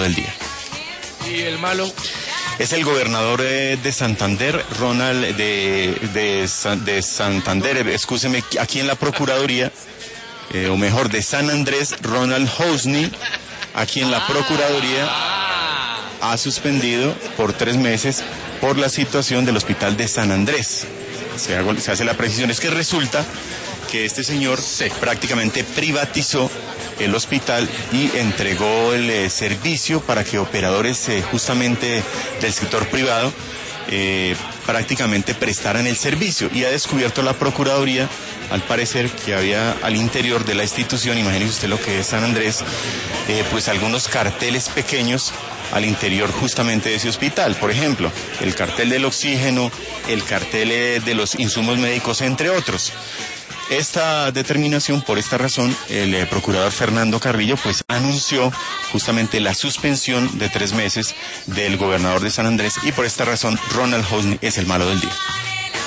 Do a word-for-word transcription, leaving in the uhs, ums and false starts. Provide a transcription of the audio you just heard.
del día. ¿Y el malo? Es el gobernador eh, de Santander, Ronald de, de, de Santander, excúseme, aquí en la Procuraduría, eh, o mejor, de San Andrés, Ronald Hosni, aquí en la Procuraduría, ha suspendido por tres meses por la situación del hospital de San Andrés. Se, hago, se hace la precisión, es que resulta que este señor sí. prácticamente privatizó el hospital y entregó el eh, servicio para que operadores eh, justamente del sector privado eh, prácticamente prestaran el servicio, y ha descubierto la Procuraduría, al parecer, que había al interior de la institución, imagínese usted lo que es San Andrés, eh, pues algunos carteles pequeños al interior justamente de ese hospital. Por ejemplo, el cartel del oxígeno, el cartel eh, de los insumos médicos, entre otros. Esta determinación, por esta razón, el eh, procurador Fernando Carrillo pues anunció justamente la suspensión de tres meses del gobernador de San Andrés, y por esta razón Ronald Hosni es el malo del día.